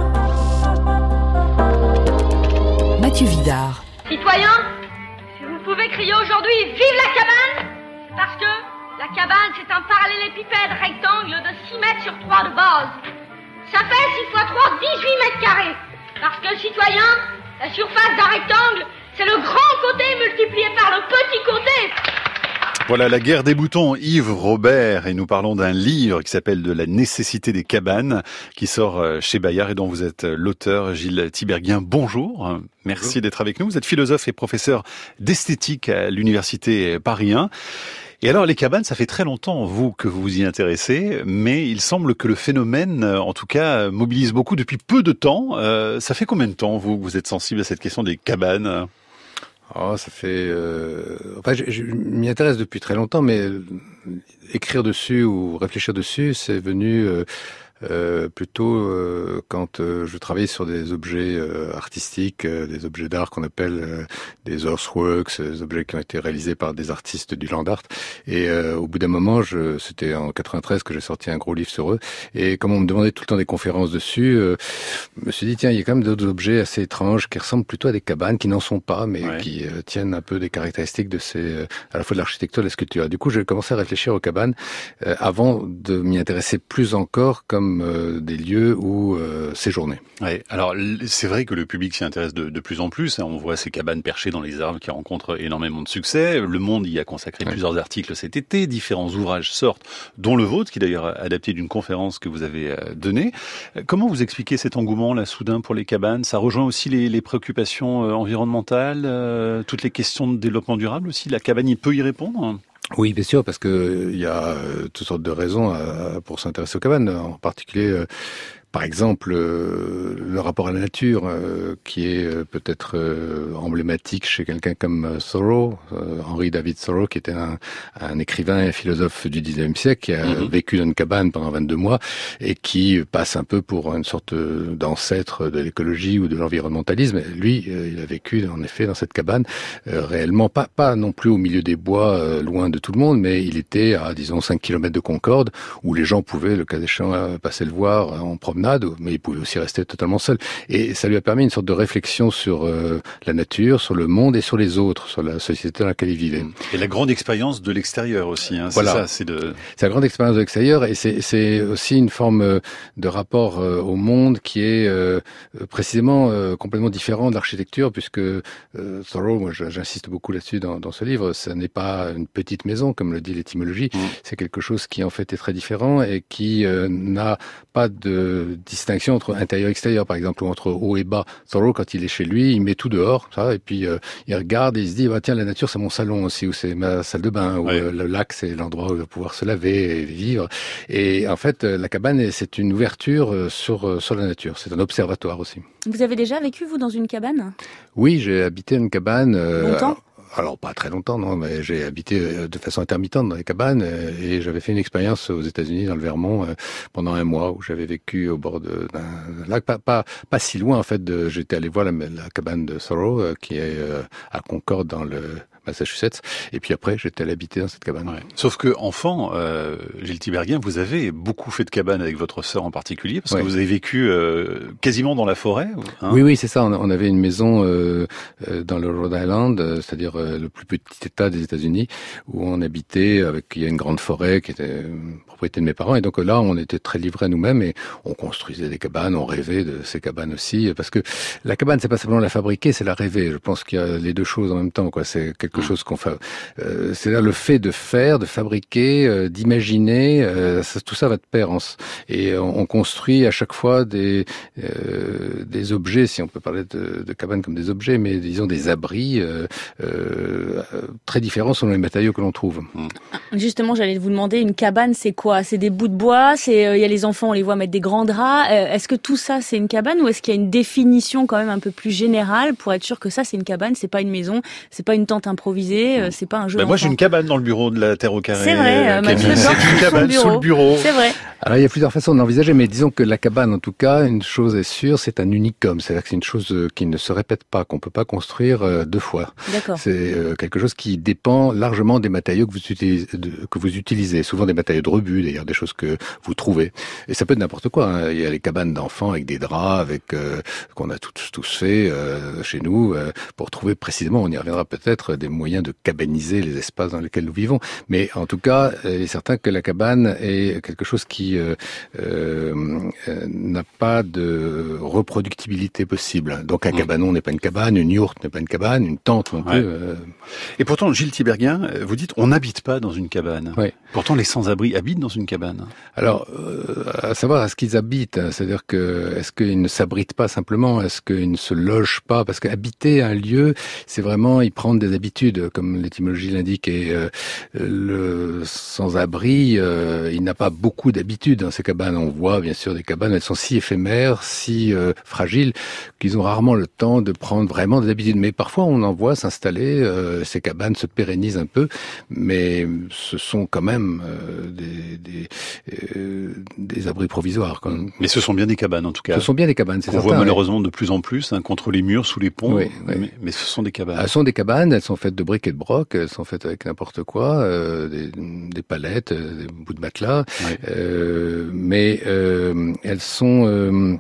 Mathieu Vidard. Citoyens, si vous pouvez crier aujourd'hui « Vive la cabane !» parce que la cabane, c'est un parallélépipède rectangle de 6 mètres sur 3 de base. Ça fait 6 x 3, 18 mètres carrés. Parce que, citoyens, la surface d'un rectangle, c'est le grand côté multiplié par le petit côté. Voilà, La guerre des boutons, Yves Robert, et nous parlons d'un livre qui s'appelle De la nécessité des cabanes, qui sort chez Bayard et dont vous êtes l'auteur, Gilles Tiberghien. Bonjour, merci d'être avec nous. Vous êtes philosophe et professeur d'esthétique à l'université Paris 1. Et alors, les cabanes, ça fait très longtemps, vous, que vous vous y intéressez, mais il semble que le phénomène, en tout cas, mobilise beaucoup depuis peu de temps. Ça fait combien de temps, vous êtes sensible à cette question des cabanes ? Oh, ça fait. Enfin, je m'y intéresse depuis très longtemps, mais écrire dessus ou réfléchir dessus, c'est venu plutôt quand je travaillais sur des objets artistiques, des objets d'art qu'on appelle des earthworks, des objets qui ont été réalisés par des artistes du land art. Et au bout d'un moment, c'était en 93 que j'ai sorti un gros livre sur eux. Et comme on me demandait tout le temps des conférences dessus, je me suis dit tiens, il y a quand même d'autres objets assez étranges qui ressemblent plutôt à des cabanes, qui n'en sont pas, mais qui tiennent un peu des caractéristiques de à la fois de l'architecture et de la sculpture. Et du coup, j'ai commencé à réfléchir aux cabanes avant de m'y intéresser plus encore comme des lieux où séjourner. Ouais, alors c'est vrai que le public s'y intéresse de plus en plus. On voit ces cabanes perchées dans les arbres qui rencontrent énormément de succès. Le Monde y a consacré plusieurs articles cet été. Différents ouvrages sortent, dont le vôtre, qui est d'ailleurs adapté d'une conférence que vous avez donnée. Comment vous expliquez cet engouement là soudain pour les cabanes ? Ça rejoint aussi les préoccupations environnementales, toutes les questions de développement durable aussi. La cabane, il peut y répondre ? Oui, bien sûr, parce que il y a toutes sortes de raisons pour s'intéresser aux cabanes, en particulier. Par exemple, le rapport à la nature, qui est peut-être emblématique chez quelqu'un comme Thoreau, Henry David Thoreau, qui était un écrivain et un philosophe du 19e siècle, qui a vécu dans une cabane pendant 22 mois et qui passe un peu pour une sorte d'ancêtre de l'écologie ou de l'environnementalisme. Lui, il a vécu en effet dans cette cabane, réellement pas non plus au milieu des bois, loin de tout le monde, mais il était à, disons, 5 km de Concorde, où les gens pouvaient, le cas échéant, passer le voir en promenade, mais il pouvait aussi rester totalement seul. Et ça lui a permis une sorte de réflexion sur la nature, sur le monde et sur les autres, sur la société dans laquelle il vivait. Et la grande expérience de l'extérieur aussi, hein, voilà. C'est la grande expérience de l'extérieur, et c'est aussi une forme de rapport au monde qui est précisément complètement différent de l'architecture, puisque Thoreau, moi j'insiste beaucoup là-dessus dans ce livre, ça n'est pas une petite maison, comme le dit l'étymologie, c'est quelque chose qui en fait est très différent et qui n'a pas de distinction entre intérieur et extérieur, par exemple, ou entre haut et bas. Thoreau, quand il est chez lui, il met tout dehors, ça, et puis il regarde et il se dit, bah, tiens, la nature, c'est mon salon aussi, ou c'est ma salle de bain, ou le lac, c'est l'endroit où il va pouvoir se laver et vivre. Et en fait, la cabane, c'est une ouverture sur la nature. C'est un observatoire aussi. Vous avez déjà vécu, vous, dans une cabane ? Oui, j'ai habité une cabane. Longtemps ? Alors pas très longtemps, non, mais j'ai habité de façon intermittente dans les cabanes et j'avais fait une expérience aux États-Unis, dans le Vermont, pendant un mois, où j'avais vécu au bord d'un lac, pas si loin en fait. J'étais allé voir la cabane de Thoreau, qui est à Concorde dans le Massachusetts, et puis après j'étais allé habiter dans cette cabane. Ouais. Sauf que enfant, Gilles Tiberghien, vous avez beaucoup fait de cabane avec votre sœur en particulier, parce que vous avez vécu quasiment dans la forêt. Hein ? Oui, c'est ça. On avait une maison dans le Rhode Island, c'est-à-dire le plus petit État des États-Unis, où on habitait il y a une grande forêt qui était propriété de mes parents, et donc là on était très livrés à nous-mêmes et on construisait des cabanes, on rêvait de ces cabanes aussi, parce que la cabane, c'est pas simplement la fabriquer, c'est la rêver. Je pense qu'il y a les deux choses en même temps, quoi. C'est quelque chose qu'on fait. C'est là le fait de faire, de fabriquer, d'imaginer, tout ça va de pair. Et on construit à chaque fois des objets, si on peut parler de cabanes comme des objets, mais disons des abris très différents selon les matériaux que l'on trouve. Justement, j'allais vous demander, une cabane, c'est quoi ? C'est des bouts de bois, il y a les enfants, on les voit mettre des grands draps. Est-ce que tout ça, c'est une cabane, ou est-ce qu'il y a une définition quand même un peu plus générale pour être sûr que ça, c'est une cabane, c'est pas une maison, c'est pas une tente improvisée? improviser, c'est pas un jeu. Moi, j'ai une cabane dans le bureau de la Terre au Carré. C'est vrai, Mathieu dort c'est une cabane sous le bureau. C'est vrai. Alors, il y a plusieurs façons d'envisager, mais disons que la cabane, en tout cas, une chose est sûre, c'est un unicum. C'est-à-dire que c'est une chose qui ne se répète pas, qu'on peut pas construire 2 fois. D'accord. C'est quelque chose qui dépend largement des matériaux que vous utilisez. Souvent des matériaux de rebut, d'ailleurs, des choses que vous trouvez. Et ça peut être n'importe quoi, hein. Il y a les cabanes d'enfants avec des draps, avec qu'on a tous fait chez nous, pour trouver précisément, on y reviendra peut-être, des moyens de cabaniser les espaces dans lesquels nous vivons. Mais en tout cas, il est certain que la cabane est quelque chose qui n'a pas de reproductibilité possible. Donc un cabanon n'est pas une cabane, une yourte n'est pas une cabane, une tente non plus. Et pourtant, Gilles Tiberghien, vous dites on n'habite pas dans une cabane. Oui. Pourtant, les sans-abri habitent dans une cabane. Alors, à savoir, est-ce qu'ils habitent? C'est-à-dire est-ce qu'ils ne s'abritent pas simplement? Est-ce qu'ils ne se logent pas? Parce qu'habiter un lieu, c'est vraiment y prendre des habitudes, comme l'étymologie l'indique. Et le sans-abri, il n'a pas beaucoup d'habitudes dans ces cabanes. On voit bien sûr des cabanes, elles sont si éphémères, si fragiles, qu'ils ont rarement le temps de prendre vraiment des habitudes. Mais parfois, on en voit s'installer, ces cabanes se pérennisent un peu, mais ce sont quand même des abris provisoires. Quand même. Mais ce sont bien des cabanes, en tout cas. Ce sont bien des cabanes, c'est certain. On voit malheureusement de plus en plus, contre les murs, sous les ponts. Oui. Mais ce sont des cabanes. Elles sont des cabanes, elles sont faites de briques et de broc, elles sont faites avec n'importe quoi, des palettes, des bouts de matelas. Mais elles sont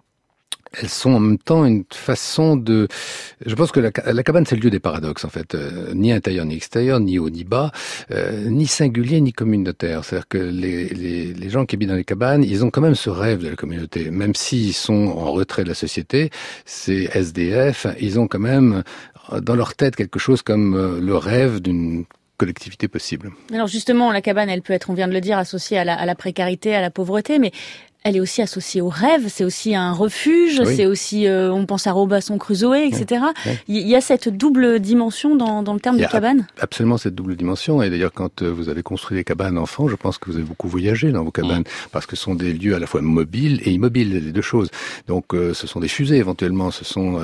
en même temps une façon de... Je pense que la cabane, c'est le lieu des paradoxes, en fait. Ni intérieur, ni extérieur, ni haut, ni bas, ni singulier, ni communautaire. C'est-à-dire que les gens qui habitent dans les cabanes, ils ont quand même ce rêve de la communauté. Même s'ils sont en retrait de la société, ces SDF, ils ont quand même dans leur tête quelque chose comme le rêve d'une collectivité possible. Alors justement, la cabane, elle peut être, on vient de le dire, associée à la précarité, à la pauvreté, mais elle est aussi associée au rêve, c'est aussi un refuge, c'est aussi, on pense à Robinson Crusoe, etc. Il y a cette double dimension dans le terme de cabane? Absolument cette double dimension, et d'ailleurs quand vous avez construit des cabanes enfants, je pense que vous avez beaucoup voyagé dans vos cabanes, parce que ce sont des lieux à la fois mobiles et immobiles, les deux choses. Donc ce sont des fusées éventuellement, ce sont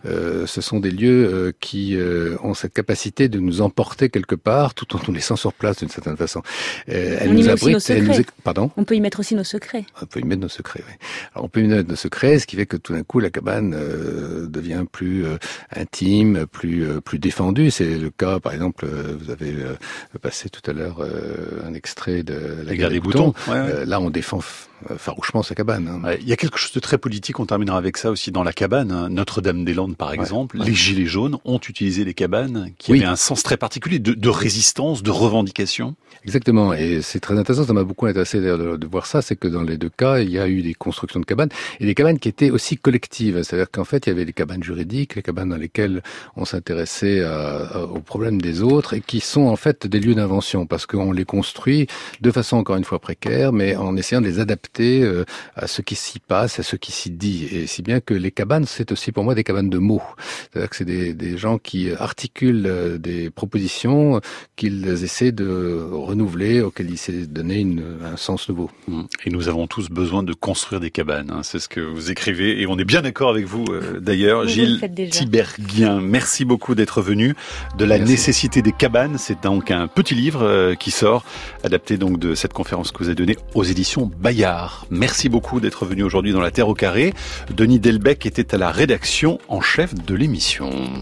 des lieux qui ont cette capacité de nous emporter quelque part, tout en nous laissant sur place d'une certaine façon. Elles nous abritent, Pardon ? On peut y mettre aussi nos secrets. On peut y mettre nos secrets, oui. Alors on peut y mettre nos secrets, ce qui fait que tout d'un coup la cabane devient plus intime, plus défendue. C'est le cas, par exemple, vous avez passé tout à l'heure un extrait de La guerre des boutons. Là, on défend farouchement sa cabane. Il y a quelque chose de très politique, on terminera avec ça aussi dans la cabane. Notre-Dame-des-Landes, par exemple, les Gilets jaunes ont utilisé les cabanes qui avaient un sens très particulier de résistance, de revendication. Exactement, et c'est très intéressant, ça m'a beaucoup intéressé d'ailleurs de voir ça, c'est que dans les deux cas, il y a eu des constructions de cabanes, et des cabanes qui étaient aussi collectives, c'est-à-dire qu'en fait, il y avait les cabanes juridiques, les cabanes dans lesquelles on s'intéressait aux problèmes des autres, et qui sont en fait des lieux d'invention, parce qu'on les construit de façon encore une fois précaire, mais en essayant de les adapter à ce qui s'y passe, à ce qui s'y dit, et si bien que les cabanes, c'est aussi pour moi des cabanes de mots, c'est-à-dire que c'est des gens qui articulent des propositions qu'ils essaient de renouvelé, auquel il s'est donné un sens nouveau. Et nous avons tous besoin de construire des cabanes, c'est ce que vous écrivez, et on est bien d'accord avec vous d'ailleurs. Gilles Tiberghien, merci beaucoup d'être venu. De la nécessité des cabanes, c'est donc un petit livre qui sort, adapté donc de cette conférence que vous avez donnée aux éditions Bayard. Merci beaucoup d'être venu aujourd'hui dans La Terre au Carré. Denis Delbecq était à la rédaction en chef de l'émission.